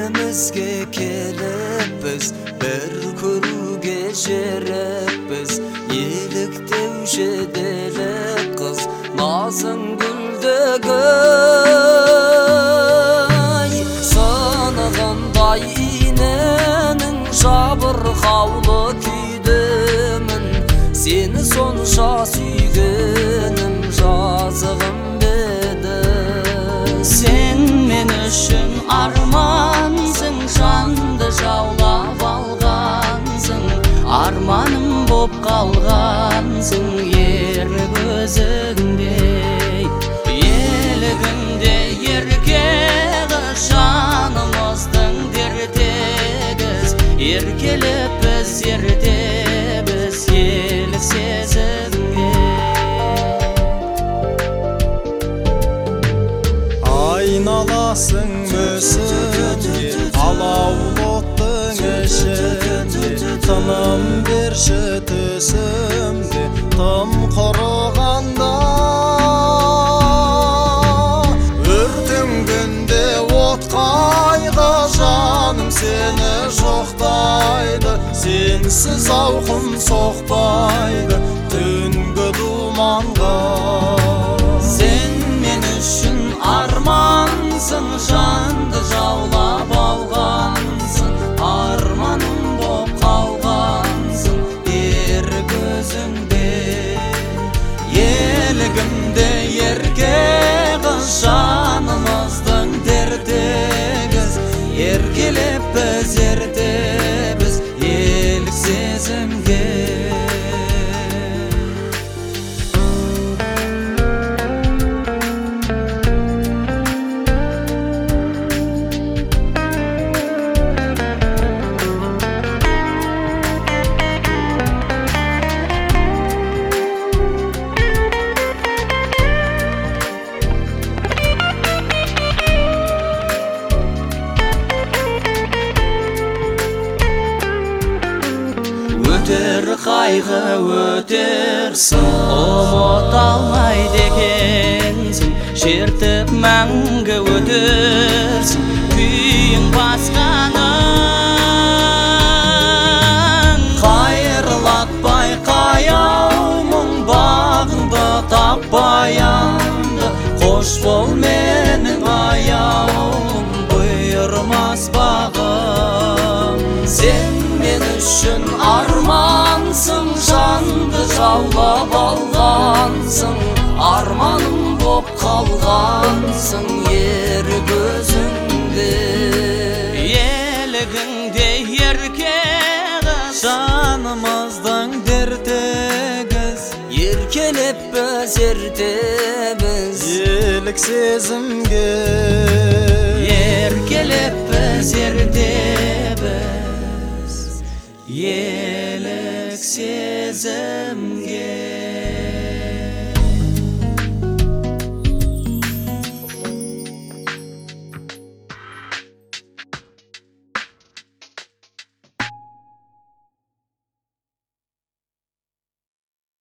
Yerimizge kelip biz bir körüge şerep biz yelik devşedele kız nazın güldegay sanıgınday inenin jabır havlı küydümün seni sonşa süygenim жазығым bedi sen men üçün armansың жанды жаулап алғансың арманым боп қалғансың ерік өзіңдей елігімде ерке қыз жанымыздың дертегіз еркелеп біз ертебіз елік сезімге айналасың мүсінге алаулы оттың ішінде тыным берші түсімде тым құрығанда өртенгенде от қайғы жаным сені жоқтайды сенсіз ауқым соқпайды түнгі думанға sen men üçün armansың жанды жаулап алғансың арманым боп қалғансың ерік өзіңде елігімде ерке қыз жанымыздың дертегіз еркелеп біз ертебіз елік сезімге өтер қайғы өтерсің ұмыта алмайды екенсің шертіп мәңгі өтерсің күйің басқаның қайырлатпай қаяумын бағыңды таппай анды қош бол менің аяулым бұйырмас бағым сен мен үшін армансың жанды жаулап алғансың арманым боп қалғансың ерік өзіңде елігіңде ерке қыз жанымыздың дертегіз еркелеп біз ертебіз елік сезімге еркелеп біз ертебіз елік сезім